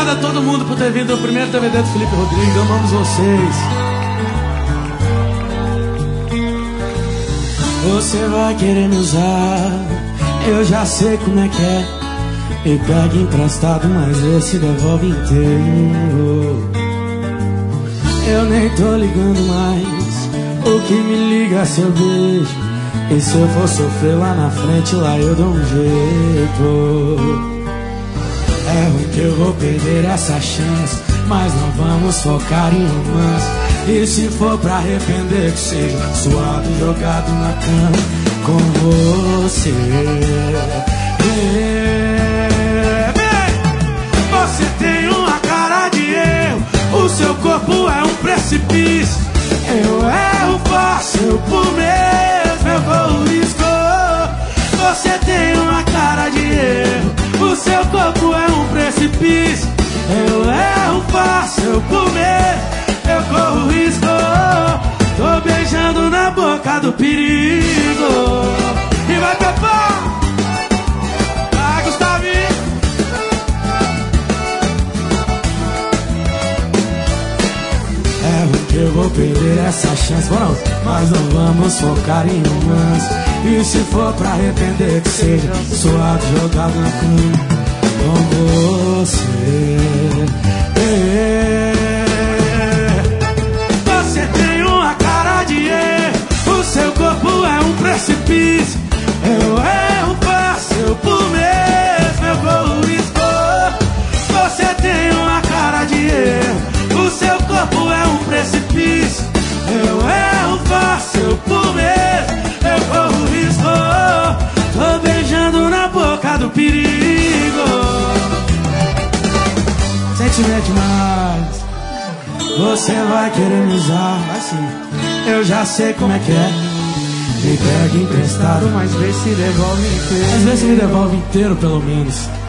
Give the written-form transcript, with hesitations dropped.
Obrigado a todo mundo por ter vindo ao primeiro DVD do Felipe Rodrigues. Amamos vocês. Você vai querer me usar, eu já sei como é que é. Me pega emprestado, mas esse devolve inteiro. Eu nem tô ligando mais, o que me liga é seu beijo. E se eu for sofrer lá na frente, lá eu dou um jeito. É ruim que eu vou perder essa chance, mas não vamos focar em romance. E se for pra arrepender, que seja suado e jogado na cama com você. Você tem uma cara de erro, o seu corpo é um precipício. Eu erro, faço eu por mesmo, eu corro risco. Você tem uma cara de erro, o seu corpo é um precipício. Eu erro, faço eu por mesmo, eu corro risco. Tô beijando na boca do perigo. E vai Pepá! Vai Gustavinho! É ruim que eu vou perder essa chance, mas não vamos focar em romance. E se for pra arrepender, que seja suado, jogado na cama com você. Você tem uma cara de erro, o seu corpo é um precipício. Eu erro, faço eu por mesmo, eu corro risco. Você tem uma cara de erro, o seu corpo é um precipício. Eu erro, faço eu por mesmo, eu corro risco. Tô beijando na boca do perigo. Sentimento demais. Você vai querer me usar, assim, eu já sei como é que é. Me pega emprestado, mas vê se devolve inteiro. Mas vê se me devolve inteiro, pelo menos.